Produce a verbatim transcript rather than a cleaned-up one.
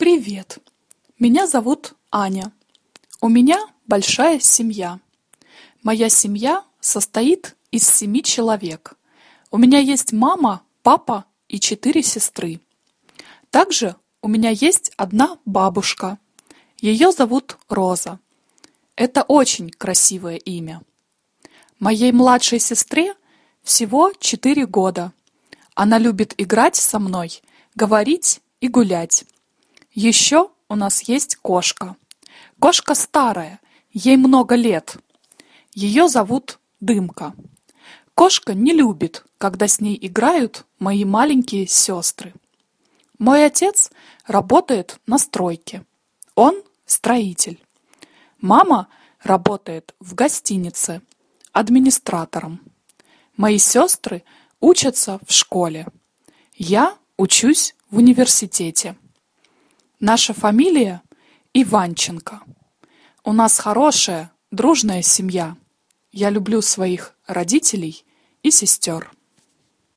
Привет! Меня зовут Аня. У меня большая семья. Моя семья состоит из семи человек. У меня есть мама, папа и четыре сестры. Также у меня есть одна бабушка. Ее зовут Роза. Это очень красивое имя. Моей младшей сестре всего четыре года. Она любит играть со мной, говорить и гулять. Еще у нас есть кошка. Кошка старая, ей много лет. Ее зовут Дымка. Кошка не любит, когда с ней играют мои маленькие сестры. Мой отец работает на стройке. Он строитель. Мама работает в гостинице администратором. Мои сестры учатся в школе. Я учусь в университете. Наша фамилия Иванченко. У нас хорошая, дружная семья. Я люблю своих родителей и сестер.